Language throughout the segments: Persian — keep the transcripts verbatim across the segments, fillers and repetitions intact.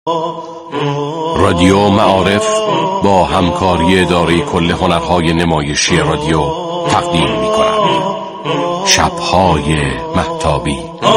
رادیو معارف با همکاری اداره کل هنرهای نمایشی رادیو تقدیم می‌کند شب‌های مهتابی.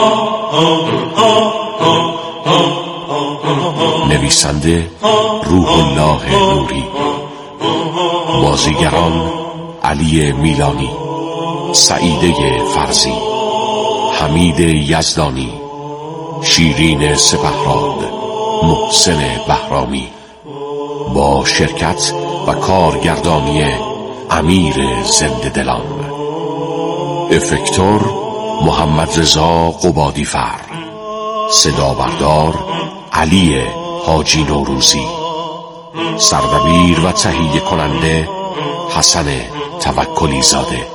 نویسنده روح الله نوری. بازیگران علی میلانی، سعیده فرزی، حمید یزدانی، شیرین سپهراد، محسن بهرامی، با شرکت و کارگردانی امیر زنده دلان. افکتور محمد رضا قبادی فر. صدا بردار علی حاجی نوروزی. سردبیر و تهیه کننده حسن توکلی زاده.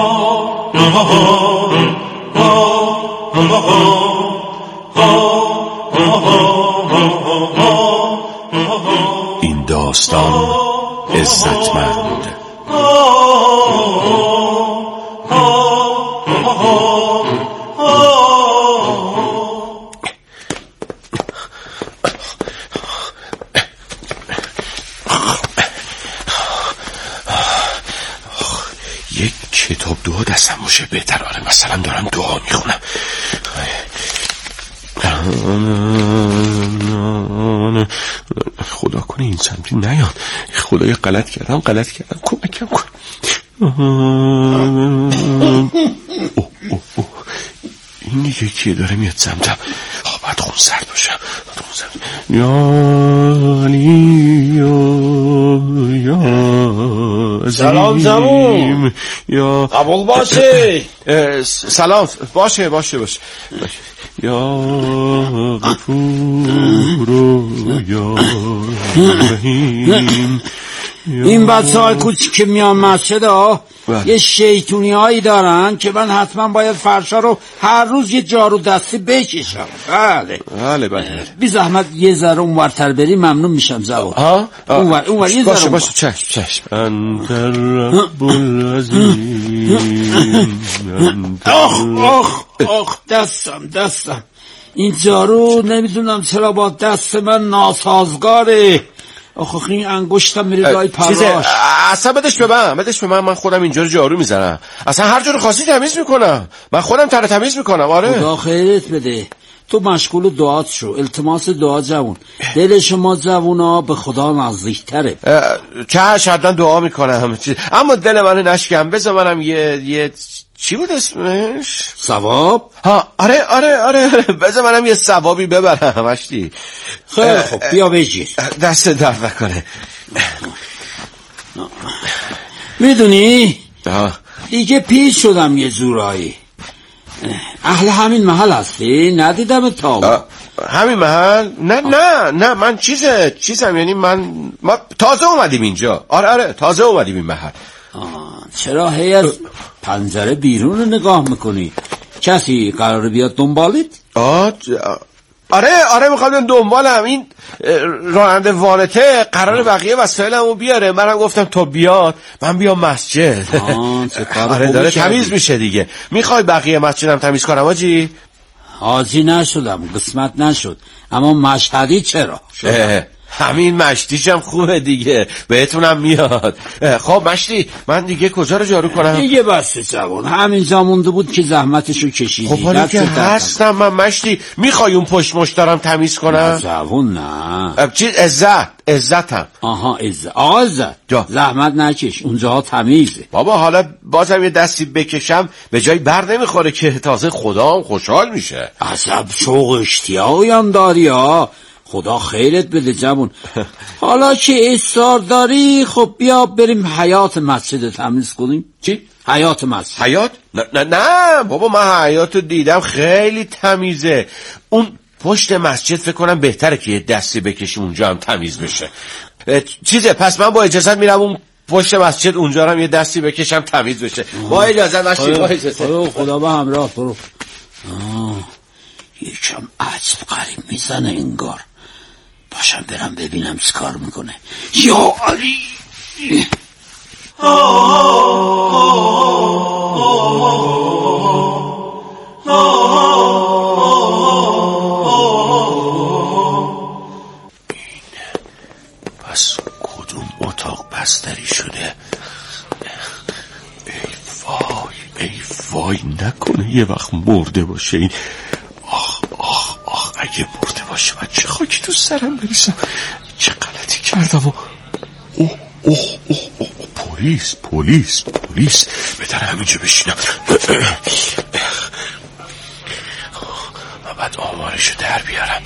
این داستان عزتمند. یک کتاب دعا دستم باشه بهتر. آره مثلا دارم دعا میخونم. خدا کنه این سمتی نیاد. خدایا غلط کردم غلط کردم کمکم کن. اوه اوه اوه. این دیگه کیه داره میاد سمتم؟ باید خون سرد باشم. یا علی یا سلام زمون یا قبول باشه. سلام باشه باشه باشه یا غفور یا رحیم. این بچه های کوچیک که میان مسجد ها یه شیطونی هایی دارن که من حتما باید فرشا رو هر روز یه جارو دستی بکشم. بله بله بله. بی زحمت یه ذره اونورتر بری ممنون میشم زبان. ها اونور اونور یه ذره باشه باشه. چشم چشم. انت رب العظیم. آخ آخ آخ دستم دستم. این جارو نمیدونم چرا با دست من ناسازگاره. آخه این انگشتم میره لای پراش. اصلا بدش به من بدش به من من خودم اینجا جارو میزنم. اصلا هر جور خاصی تمیز میکنم. من خودم تر تمیز میکنم. آره خدا خیرت بده. تو مشغول دعات شو. التماس دعا جوون. دل شما جوونا به خدا نزدیکتره. چه حداً دعا میکنم اما دل منو نشکن. بذار منم یه یه چی بود اسمش؟ ثواب؟ ها آره آره آره بذار منم یه ثوابی ببرم. مشتی خیلی خب بیا بگیر. دست درد نکنه. میدونی دیگه پیش شدم یه جورایی. اهل همین محل هستی؟ ندیدم تا همین محل؟ نه نه نه من چیزه چیزم یعنی من ما تازه اومدیم اینجا. آره آره تازه اومدیم این محل. آه چرا هی از پنجره بیرون رو نگاه میکنی؟ کسی قراره بیاد دنبالت؟ آه آره آره میخوام دنبالم. این راننده وانته قراره بقیه وسایلمو بیاره. منم گفتم تو بیاد من بیام مسجد. آره داره تمیز میشه دیگه. میخوای بقیه مسجدم تمیز کنم آجی؟ حاجی نشدم قسمت نشد اما مشهدی چرا شدم. همین مشتیشم خوبه دیگه بهتونم میاد. خب مشتی من دیگه کجا رو جارو کنم؟ دیگه بس جوان همینجا مونده بود که زحمتشو کشیدی. خب حالا که هستم من مشتی میخوای اون پشت مشت دارم تمیز کنم؟ جوان نه چیز عزت عزتم. آها عزت آقا عزت زحمت نکش اونجاها تمیزه بابا. حالا بازم یه دستی بکشم به جای بر نمیخوره که تازه خدام خوشحال میشه. عصب شوق اشتیاقی هم داری ها. خدا خیرت بده جوون. حالا که اصرار داری خب بیا بریم حیات مسجد تمیز کنیم. چی؟ حیات مسجد. حیات؟ نه نه نه بابا من حیات رو دیدم خیلی تمیزه. اون پشت مسجد فکر کنم بهتره که یه دستی بکشیم اونجا هم تمیز بشه. چیزه پس من با اجازت میرم اون پشت مسجد اونجا هم یه دستی بکشم تمیز بشه. با اجازت مشتی با اجازت. خدا به همراه برو. یکم عجب غریب میزنه انگار. باشم برم ببینم چی کار میکنه. یا علی بستری شده. ای وای ای وای نکنه یه وقت مرده باشه این. آخ آخ آخ اگه مرده باشه من چه خاکی تو سرم بریزم. چه غلطی کردم و اوه اوه اوه اوه پلیس پلیس پلیس بهتر همینجا بشینم. من باید آمارشو در بیارم.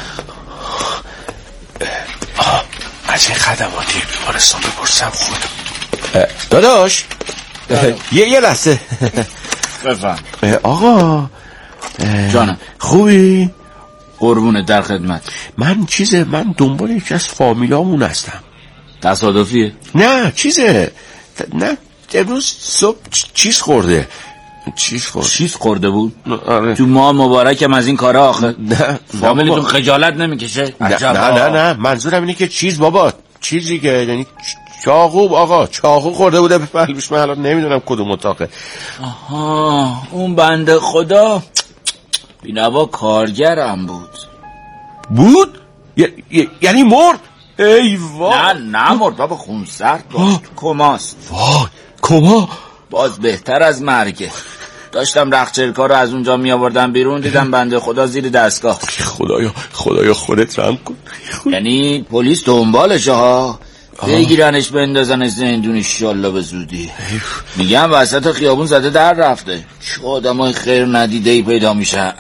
آه از این خدماتی بیمارستان بپرسم خودم. داداش یه یه لحظه بفهم آقا. جانم خوبی؟ قربونه در خدمت. من چیزه من دنبال یکی از فامیلامون هستم. تصادفیه؟ نه چیزه نه امروز صبح چیز خورده. چیز خورده چیز خورده بود؟ آره. تو ماه مبارکم از این کارا آخه نه فامیلتون خجالت نمیکشه؟ نه نه نه نه منظورم اینه که چیز بابا چیزی که یعنی چاقو آقا چاقو خورده بوده به قلبش. من الان نمیدونم کدوم اتاقه. آها اون بنده خدا بینوا کارگرم بود. بود؟ ی- یعنی مرد؟ ای وای. نه نه مرد بابا خونسرد داشت کماست. وای کما باز بهتر از مرگه. داشتم رخچرکا رو از اونجا می آوردم بیرون دیدم بنده خدا زیر دستگاه. خدایا خدایا خودت رحم کن. یعنی پلیس دنبالشه ها بگیرنش بندازنش زندون انشالله به زودی. میگم وسط خیابون زده در رفته. چه آدمای خیر ندیده‌ای پیدا میشه.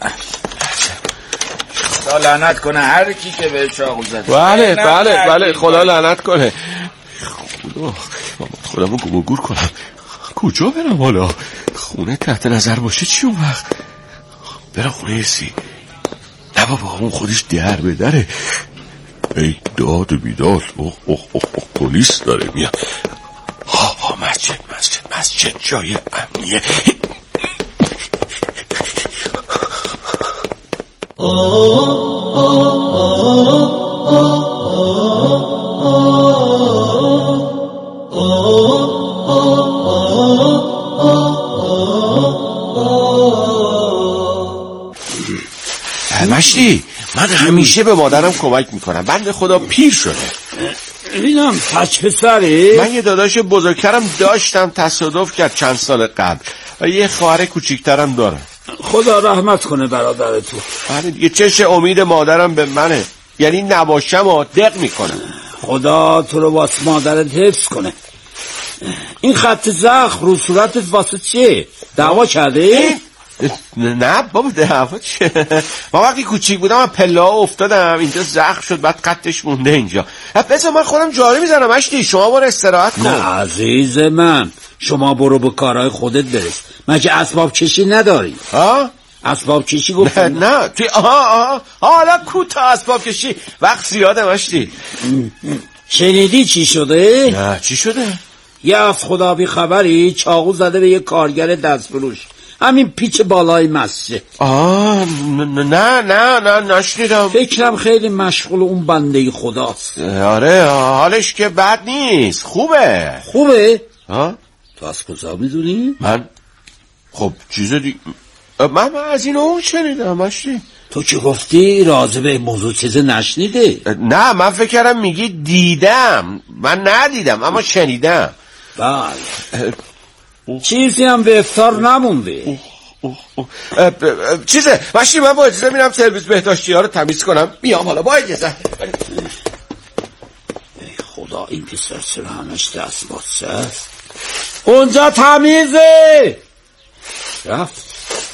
خدا لعنت کنه هر کی که به چاقو زده. بله بله بله خدا لعنت کنه. خدا خودمو گم و گور کنم. کجا برم حالا؟ خونه تحت نظر باشه چی اون وقت؟ برم خونه ایسی. نه بابا اون خودش در به دره. ای داد و بیداد. اوه اوه اوه پلیس داره میاد. ها ها مسجد مسجد مسجد جای امنیه. مشتی من همیشه به مادرم کمک میکنم. بنده خدا پیر شده. اینم پچ پسری؟ من یه داداش بزرگترم داشتم تصادف کرد چند سال قبل و یه خواهر کوچیکترم دارم. خدا رحمت کنه برادرتو. آره دیگه چش امید مادرم به منه. یعنی نباشم و دق میکنم. خدا تو رو واسه مادرت حفظ کنه. این خط زخم رو صورتت واسه چیه؟ دعوا کرده؟ نه بابا دعوا چیه؟ ما وقتی کوچیک بودم من پله ها افتادم اینجا زخم شد بعد خطش مونده اینجا. بذار من خودم جاری میزنم مشتی شما برو استراحت کن. نه عزیز من شما برو به کارهای خودت برس. مگه اسباب کشی نداری؟ ها؟ اسباب کشی گفتم نه نه توی آها آها حالا کوتا اسباب کشی وقت زیاده مشتی. شنیدی چی شده؟ نه چی شده؟ یه از خدا بی خبری چاقو زده به یه کارگر دستفروش همین پیچ بالای مسجد. آه نه نه نه نه نشنیدم. فکرم خیلی مشغول اون بنده خداست. آره حالش که بد نیست خوبه. خوبه؟ ها؟ تو از کجا میدونی؟ من خب چیز دیگه من, من از این اون شنیدم مشتی. تو که گفتی راضی به موضوع چیز نشنیده. نه من فکر کردم میگی دیدم. من ندیدم اما شنیدم. بله چیزی هم به افطار نمونده. اوه اوه اوه. چیزه مشتی من با اجازه میرم سرویس بهداشتی ها رو تمیز کنم میام حالا با اجازه. ای خدا این پسر چرا همش دست باشه است؟ اونجا تمیزه. رفت.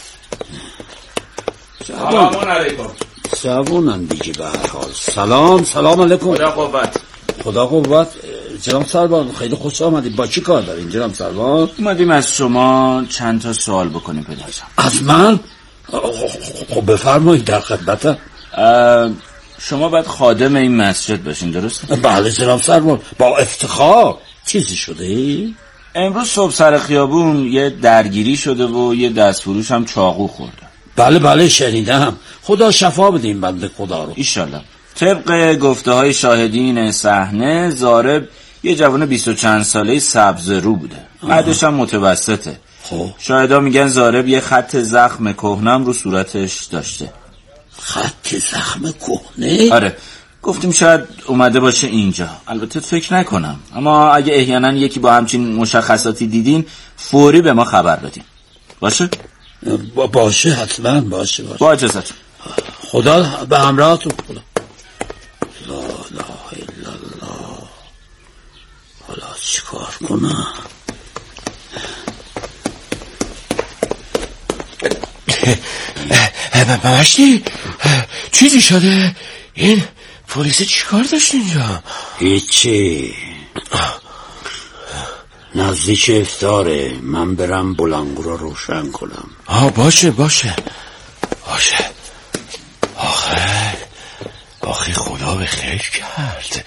سلام علیکم. سلام دیگه به هر حال. سلام سلام علیکم. خدا قوت. خدا قوت. جناب سروان خیلی خوش آمدید. با چی کار دارین جناب سروان؟ اومدیم از شما چند تا سوال بکنیم پدرجان. از من؟ خب بفرمایید در خدمتم. شما باید خادم این مسجد باشین درسته؟ بله جناب سروان با افتخار. چیزی شده؟ امروز صبح سر خیابون یه درگیری شده و یه دستفروش هم چاقو خورده. بله بله شنیدم. خدا شفا بده این بنده خدا رو ایشالله. طبق گفته های شاهدین صحنه ضارب یه جوان بیست و چند ساله سبز رو بوده. قدش هم متوسطه. خب شاهدا میگن ضارب یه خط زخم کهنم رو صورتش داشته. خط زخم کهنه؟ آره گفتیم شاید اومده باشه اینجا. البته فکر نکنم، اما اگه احیانا یکی با همچین مشخصاتی دیدین فوری به ما خبر بدین. باشه؟ با باشه حتما باشه باشه. با اجازت. خدا به همراهتون. خدا. لا اله الا الله. حالا چیکار کنم؟ مشتی چیزی شده؟ این پلیس چیکار داشت اینجا؟ هیچی. نزدیک افطاره، من برم بلنگو رو روشن کنم. آه باشه باشه باشه. آخه آخه خدا به خیر کرد.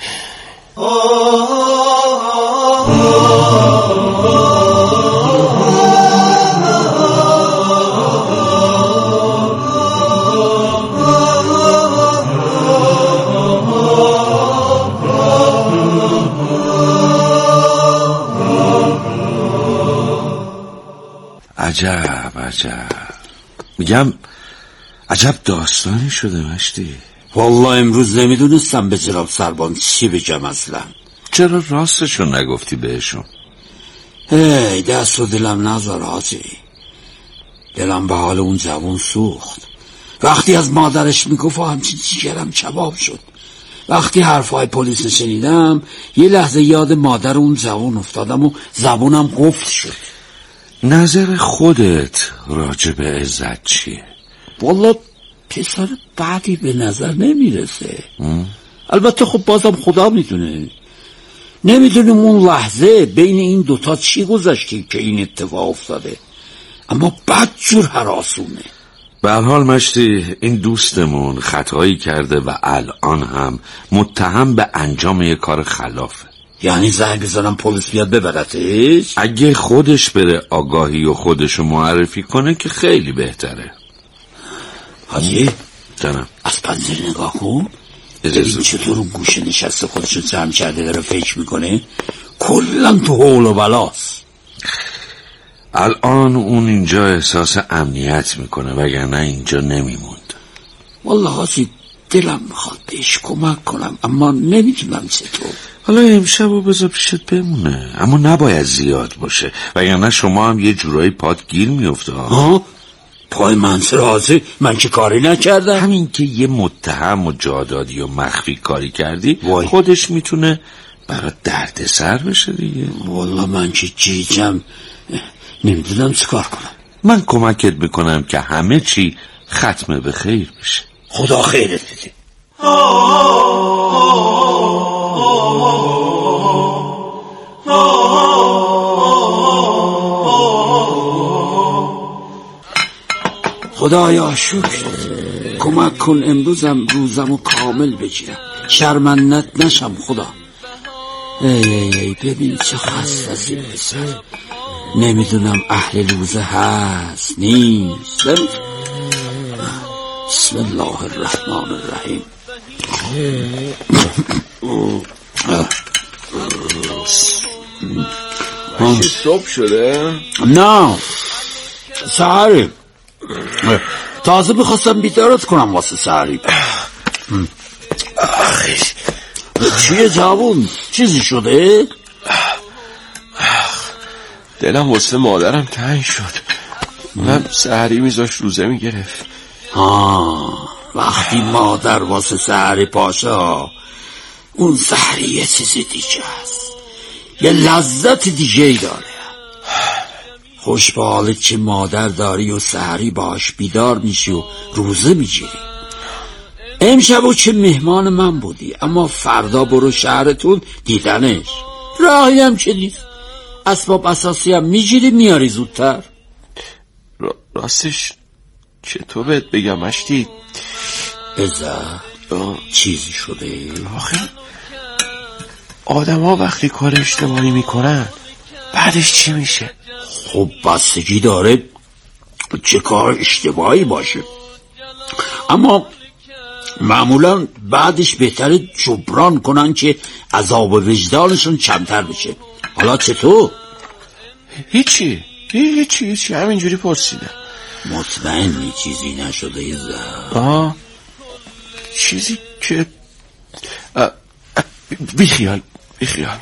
عجب عجب. میگم عجب داستانی شده مشتی. والله امروز نمیدونستم به جناب سربان چی بگم اصلا. چرا راستشون نگفتی بهشون؟ هی دست و دلم نذار حاجی. دلم به حال اون جوان سوخت. وقتی از مادرش میگفت همچین جیگرم کباب شد. وقتی حرفای پلیس شنیدم یه لحظه یاد مادر اون جوان افتادم و زبونم قفل شد. نظر خودت راجع به عزت چیه؟ والله پسر بعدی به نظر نمیرسه. البته خب بازم خدا میدونه. نمیدونیم اون لحظه بین این دوتا چی گذشتی که این اتفاق افتاده، اما بدجور هراسونه. به هر حال مشتی این دوستمون خطایی کرده و الان هم متهم به انجام یک کار خلافه. یعنی زنگ بزنم پلیس بیاد ببرتش؟ اگه خودش بره آگاهی و خودشو معرفی کنه که خیلی بهتره. حاجی جانم از پنجره نگاه کن. ببین چطور اون گوشه نشسته خودشو جمع کرده داره فکر میکنه. کلا تو حول و بلاست. الان اون اینجا احساس امنیت میکنه وگرنه اینجا نمیموند. والله حاجی دلم میخواد بهش کمک کنم اما نمیتونم چطور. حالا امشب و بذار پیشت بمونه، اما نباید زیاد باشه وگرنه شما هم یه جورایی پات گیر میفته. ها؟ پای من حاضر؟ من که کاری نکردم. همین که یه متهم و جادادی و مخفی کاری کردی وای. خودش میتونه برای درد سر بشه دیگه. والله من که جیجم نمیدونم چه کار کنم. من کمکت میکنم که همه چی ختم به خیر بشه. خدا خیرت بده. خدایا شکر، کمک کن امروزم روزمو کامل بگیرم، شرمنت نشم خدا. ای ای ای ببین چه خسته از این پسر. نمیدونم اهل روزه هست نیست. بسم الله الرحمن الرحیم. صبح شده؟ نه سحری، تازه میخواستم بیدارت کنم واسه سحری. چیه جوون؟ چیزی شده؟ دلم واسه مادرم تنگ شد. من سحری میذاش روزه میگرفت. آه وقتی مادر واسه سحری پاشه اون سحری یه چیز دیگه است، یه لذت دیگه ای داره. خوش به حالت که مادر داری و سحری باش بیدار میشی و روزه میگیری. امشب چه مهمان من بودی، اما فردا برو شهرتون دیدنش. راهی هم که نیست، اسباب اساسی هم میگیری میاری زودتر. را... راستش چطور بهت بگم مشتی؟ بذار چیزی شده؟ آخه آدم ها وقتی کار اشتباهی میکنن بعدش چی میشه؟ خب بستگی داره چه کار اشتباهی باشه، اما معمولا بعدش بهتره جبران کنن که عذاب وجدانشون کمتر بشه. حالا چطور؟ هیچی هیچی هیچی همینجوری پرسیدم. مطمئنی چیزی نشده؟ آه چیزی که بیخیال بیخیال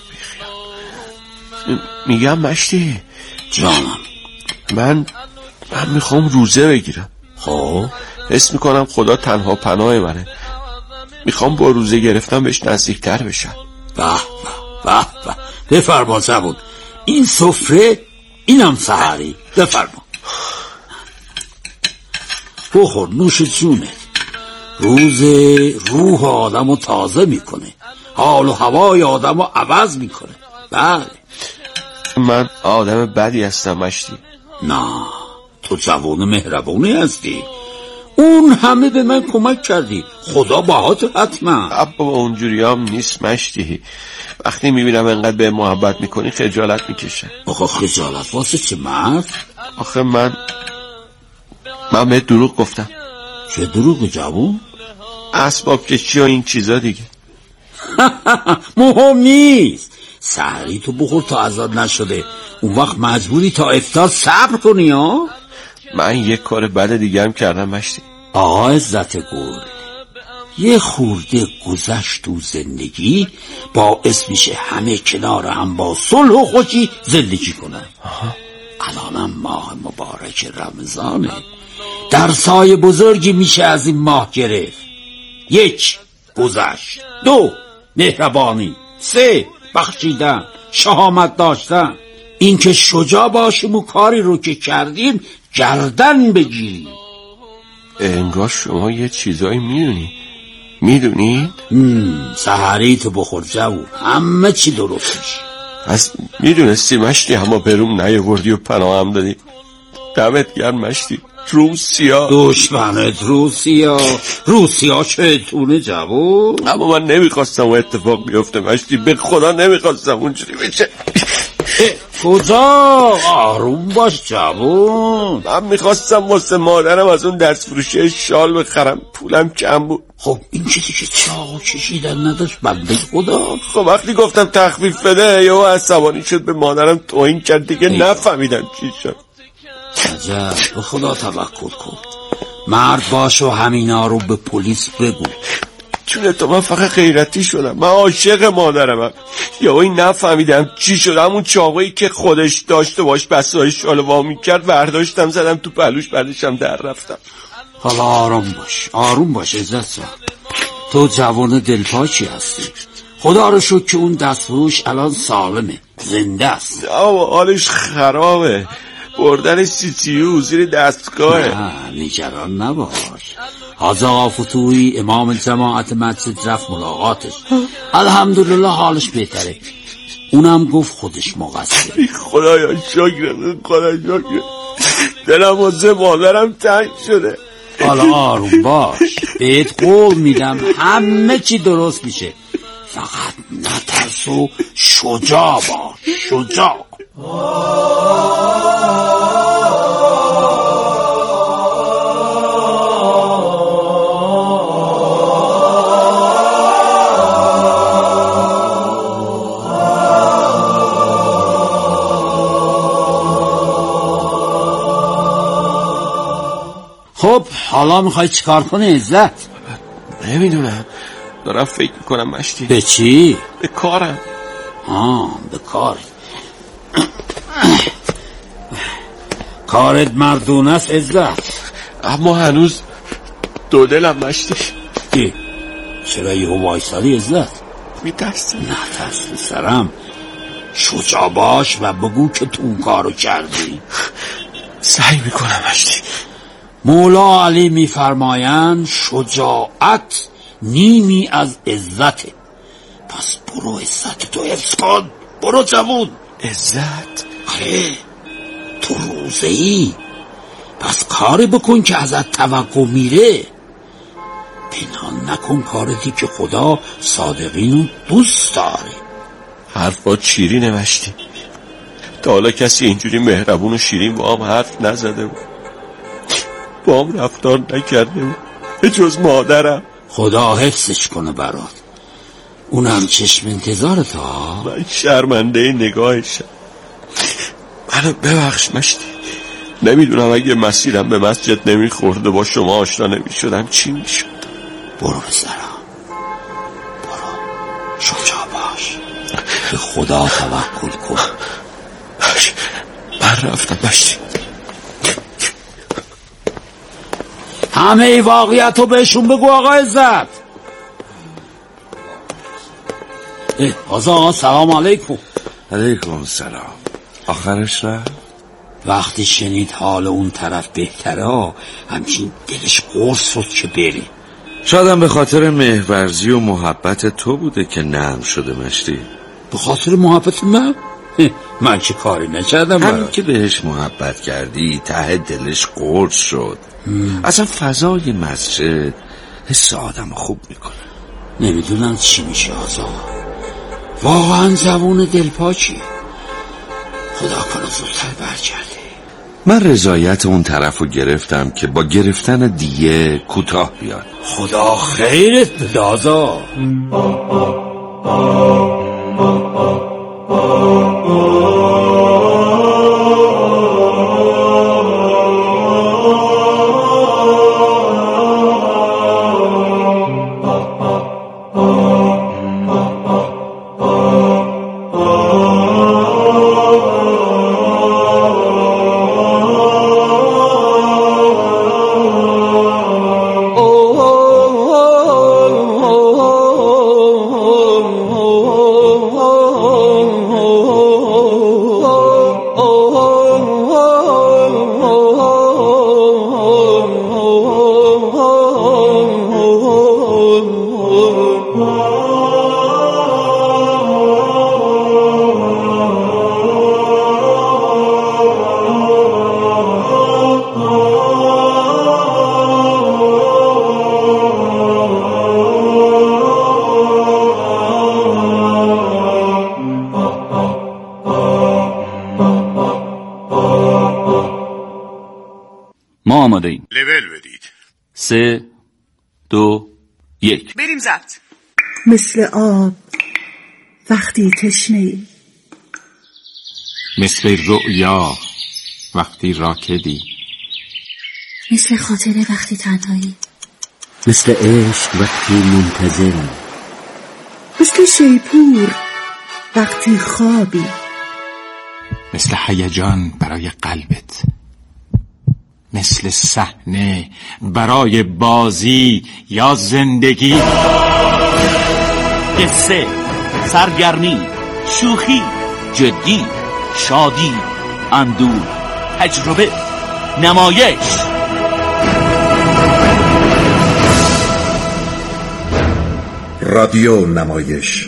میگم مشتی جانم، من من میخوام روزه بگیرم. خب حس میکنم خدا تنها پناه منه. میخوام با روزه گرفتم بهش نزدیکتر بشم. به به به به، بفرما زبون، این سفره اینم سحری، بفرما بخور، نوش جونه. روزه روح آدمو تازه میکنه، حال و هوای آدمو عوض میکنه. بله. من آدم بدی هستم مشتی؟ نه، تو جوان مهربونی هستی. اون همه به من کمک کردی، خدا باهات حتما. ابا اونجوری هم نیست مشتی. وقتی میبینم انقدر به محبت میکنی خجالت میکشم. آخه خجالت واسه چه مرد؟ آخه من من به دروغ گفتم. چه دروغ جوان؟ اسباب کشی و این چیزا دیگه. مهم نیست. سحری تو بخور تا آزاد نشده، اون وقت مجبوری تا افطار صبر کنی. ها من یک کار بد دیگه هم کردم مشتی. آقا عزت گل، یه خورده گذشت تو زندگی باعث میشه همه کنار هم با صلح و خوشی زندگی کنن. الانم ماه مبارک رمضانه، درسای بزرگی میشه از این ماه گرفت. یک، گذشت. دو، مهربانی. سه، بخشیدن، شهامت داشتن. این که شجاع باشیم و کاری رو که کردیم گردن بگیریم. انگار شما یه چیزایی میدونی. میدونی؟ سحری تو بخور جوون، همه چی درست میشه. پس میدونستی مشتی، اما بروم نیاوردی و پناه هم دادی. دمت گرم مشتی. روسیا دشمنت روسیا روسیا چتونه جوون؟ اما من نمیخواستم و اتفاق بیفته مشتی، به خدا نمیخواستم اونجوری بشه. کجا؟ آروم باش جوون. من میخواستم واسه مادرم از اون دست فروشه شال بخرم، پولم کم بود. خب این چیزی که چاق کشیدن نداشت بنده خدا. خب وقتی گفتم تخفیف بده یا عصبانی شد، به مادرم توهین کرد دیگه. نفهمیدم چی شد. عجب، به خدا توکل کن، مرد باش و همینا رو به پلیس بگو. چون تو من فقط غیرتی شدم، من عاشق مادرمم. یا این نفهمیدم چی شد، همون چاقویی که خودش داشته باش بسای شال وا میکرد برداشتم زدم تو پلوش، بعدشم در رفتم. حالا آروم باش، آروم باش عزت. تو جوان دلپاچی هستی، خدا رو شکر که اون دستفروش الان سالمه، زنده است. آه حالش خرابه، بردن سی تی یو زیر دستگاهه. نه نگران نباش. حاج آقا فتوحی امام جماعت مسجد رفت ملاقاتش، الحمدلله حالش بهتره. اونم گفت خودش مقصره. خدایا شکر، خدا شکر. دلم واسه مادرم تنگ شده. حالا آروم باش، بهت قول میدم همه چی درست میشه. فقط نترس و شجاع باش، شجاع. خب حالا میخوای چیکار کنی عزت؟ نمیدونم، دارم فکر میکنم مشتی. به چی؟ به کارم. آه به کار. کارت مردونه است عزت، اما هنوز دو دلم مشتی. ای چرا یه وایسادی عزت؟ میترسم. نه ترس سرم، شجاع باش و بگو که تو اون کارو کردی. سعی میکنم مشتی. مولا علی میفرمایند شجاعت نیمی از عزته. پس برو عزت تو حفظ کن، برو جوون. عزت؟ آره تو روزه ای، پس کاری بکن که ازت توقع میره. پنهان نکن کارتی که خدا صادقینو دوست داره. حرفات شیرینه مشتی. تا حالا کسی اینجوری مهربون و شیرین با هم حرف نزده بود، با هم رفتار نکرده بود به جز مادرم. خدا حفظش کنه برات، اونم چشم انتظارت. ها من شرمنده نگاهشم. منو ببخش مشتی. نمیدونم اگه مسیرم به مسجد نمیخورده با شما آشنا نمیشدم چی میشد. برو بسرم، برو. شجاع باش، به خدا توکل کن. من رفتم مشتی. همه ای واقعیت رو بهشون بگو آقا عزت. آزا آقا سلام علیکم. علیکم سلام. آخرش رفت؟ وقتی شنید حال اون طرف بهتره همچین دلش قرص شد که بری. شایدم به خاطر مهرورزی و محبت تو بوده که نرم شده مشتی. به خاطر محبت من؟ من چه کاری نکردم؟ همین که بهش محبت کردی ته دلش قرص شد. هم. اصلا فضای مسجد حس آدم خوب میکنه. نمیدونم چی میشه آزا، واقعا زبون دلپاچی. خدا کنه زودتر برگرده. من رضایت اون طرف رو گرفتم که با گرفتن دیه کوتاه بیاد. خدا خیرت بده آزا. ما آماده ایم. لول بدید. سه دو یک بریم زد. مثل آب وقتی تشنه‌ای، مثل رؤیا وقتی راکدی، مثل خاطره وقتی تنهایی، مثل عشق وقتی منتظری، مثل شیپور وقتی خوابی، مثل هیجان برای قلبت، مثل صحنه برای بازی یا زندگی. قصه، سرگرمی، شوخی، جدی، شادی، اندوه، تجربه، نمایش. رادیو نمایش.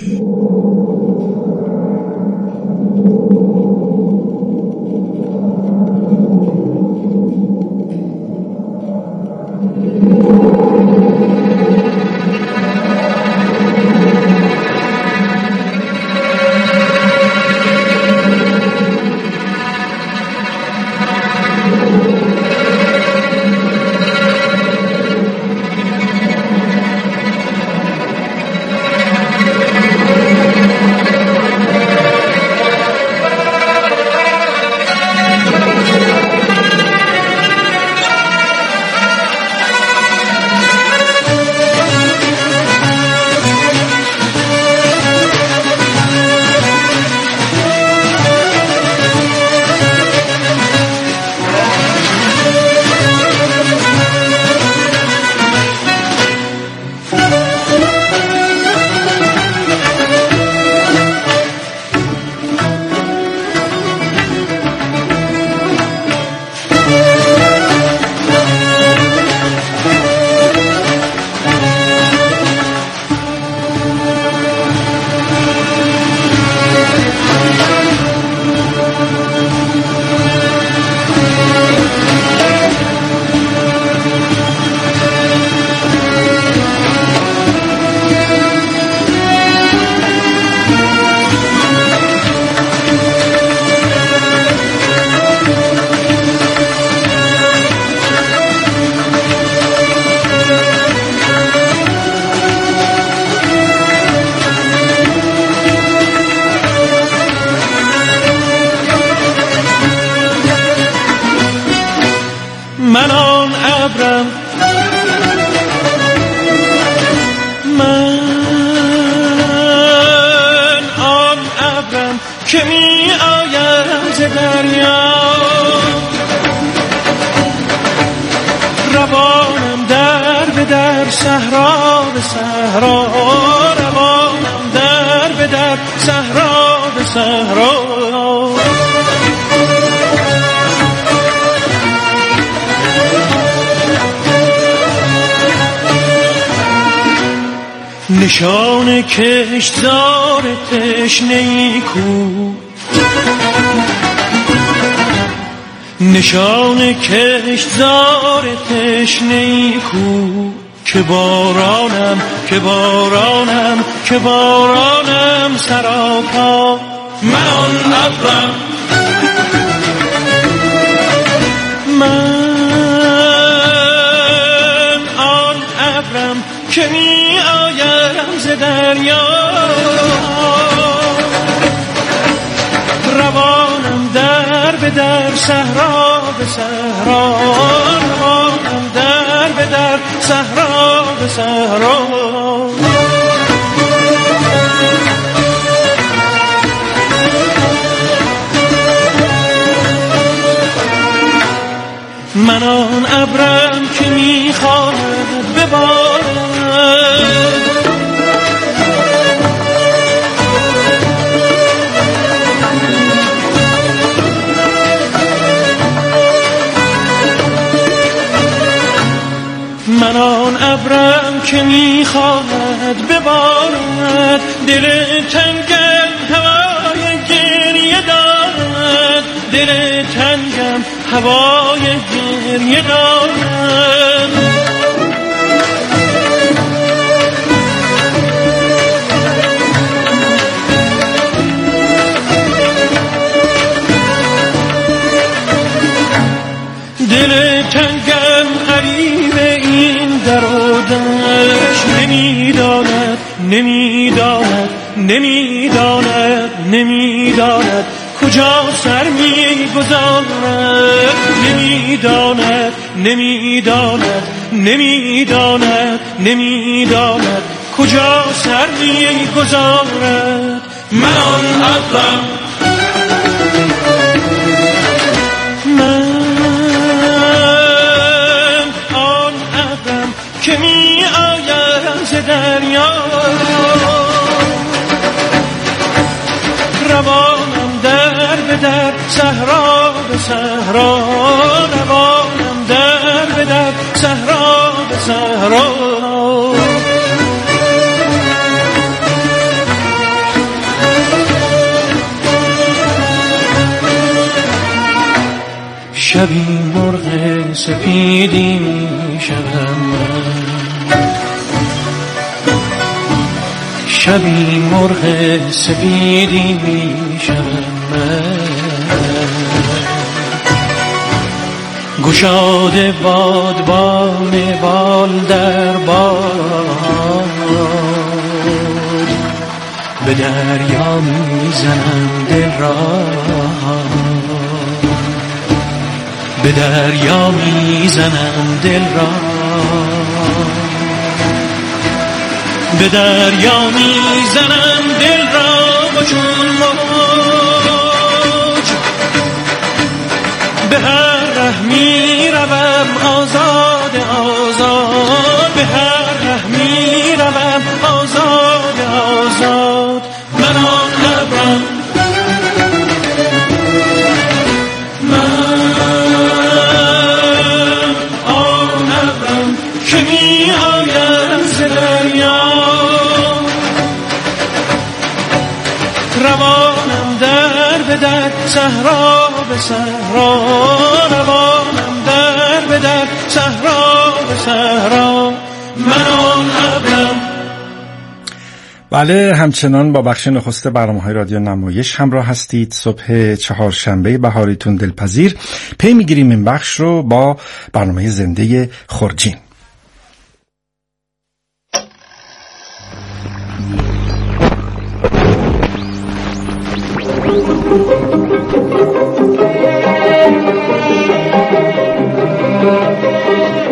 که می آیم ز دریا، روانم در به در صحرا به صحرا، روانم در به در صحرا به صحرا. نشان کشتزار تشنه‌ای کو، نشان کشتزار تشنه‌ای کو، که بارانم که بارانم که بارانم سراپا. من آن ابرم، من آن ابرم که می آیم ز دریا، روانم در به در صحرا به صحرا، روانم در به در صحرا به صحرا. من آن ابرم که میخواهد ببارد، من آن ابرم که میخواهد ببارد، دل تنگم هوای گریه دارد، دل تنگم هوای گریه دارد. دل تنگم غریب این در و دشت، نمیداند نمیداند نمیداند نمیداند کجا سر میگذارد، نمیداند نمیداند نمیداند نمیداند کجا سر میگذارد. من آن ابرم، من آن ابرم که می آیم ز دریا، روانم در به در صحرا به صحرا، روانم در به در صحرا به صحرا. شبی مرغ سپیدی می شوم من، شبی مرغ سپیدی می شوم من، گشاده باد بام بال در باد، به دریا می زنم دل را، به دریا می زنم دل را، به دریا می زنم دل را و چون موج به هر ره می روم آزاد آزاد، به هر ره می روم آزاد آزاد. من آن ابرم، روانم در به در صحرا به صحرا، روانم در به در صحرا به صحرا. من آن ابرم. بله، همچنان با بخش نخست برنامه‌های رادیو نمایش همراه هستید. صبح چهارشنبه بهاریتون دلپذیر. پی میگیریم این بخش رو با برنامه زنده خورجین.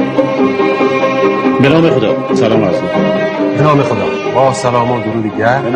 به نام خدا. سلام عرض می‌کنم. به نام خدا. با سلام و درود گرم